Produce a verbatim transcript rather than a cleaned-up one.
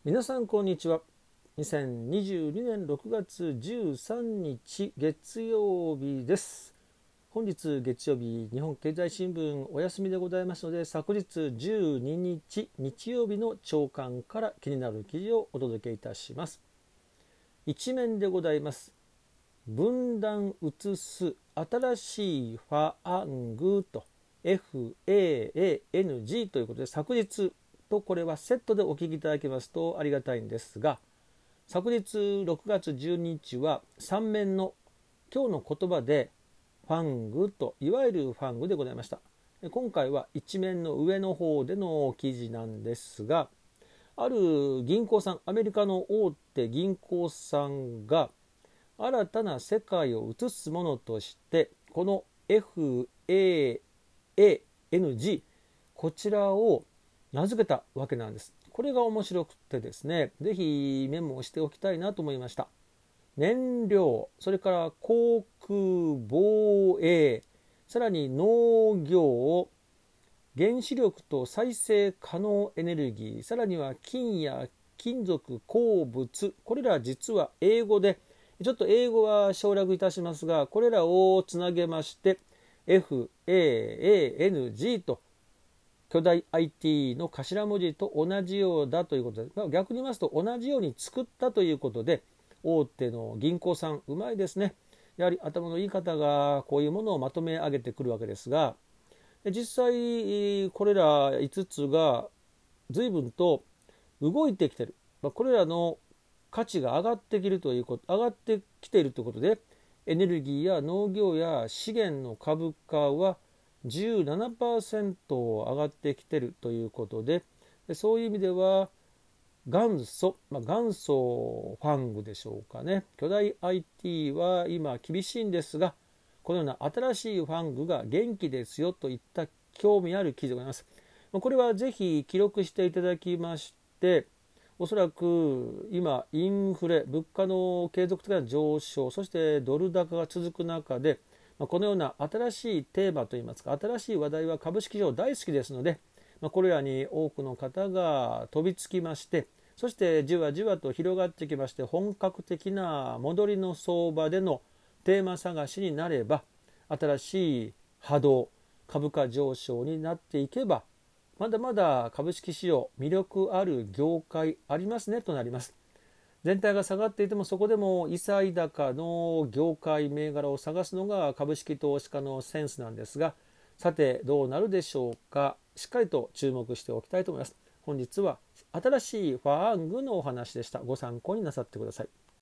皆さんこんにちは。にせんにじゅうにねんろくがつじゅうさんにち月曜日です。本日月曜日、日本経済新聞お休みでございますので、昨日じゅうににち日曜日の朝刊から気になる記事をお届けいたします。一面でございます。分断移す新しいファングと エフエーエーエヌジー ということで、昨日とこれはセットでお聞きいただけますとありがたいんですが、昨日ろくがつじゅうににちはさん面の今日の言葉でファングといわゆるファングでございました。今回は一面の上の方での記事なんですが、ある銀行さん、アメリカの大手銀行さんが新たな世界を映すものとしてこの エフエーエーエヌジー こちらを名付けたわけなんです。これが面白くてですね、ぜひメモをしておきたいなと思いました。燃料、それから航空、防衛、さらに農業、原子力と再生可能エネルギー、さらには金や金属、鉱物、これら実は英語で、ちょっと英語は省略いたしますが、これらをつなげまして エフエーエーエヌジー と巨大 アイティー の頭文字と同じようだということで、まあ、逆に言いますと同じように作ったということで、大手の銀行さんうまいですね。やはり頭のいい方がこういうものをまとめ上げてくるわけですが、実際これらいつつが随分と動いてきている、これらの価値が上がってきているということ上がってきているということで、エネルギーや農業や資源の株価はじゅうななパーセント 上がってきているということで、そういう意味では元祖、まあ、元祖ファングでしょうかね。巨大 アイティー は今厳しいんですが、このような新しいファングが元気ですよといった興味ある記事でございます。これはぜひ記録していただきまして、おそらく今インフレ、物価の継続的な上昇、そしてドル高が続く中で、このような新しいテーマといいますか、新しい話題は株式市場大好きですので、これらに多くの方が飛びつきまして、そしてじわじわと広がってきまして、本格的な戻りの相場でのテーマ探しになれば、新しい波動、株価上昇になっていけば、まだまだ株式市場魅力ある業界ありますねとなります。全体が下がっていても、そこでも異彩高の業界銘柄を探すのが株式投資家のセンスなんですが、さてどうなるでしょうか。しっかりと注目しておきたいと思います。本日は新しいファーングのお話でした。ご参考になさってください。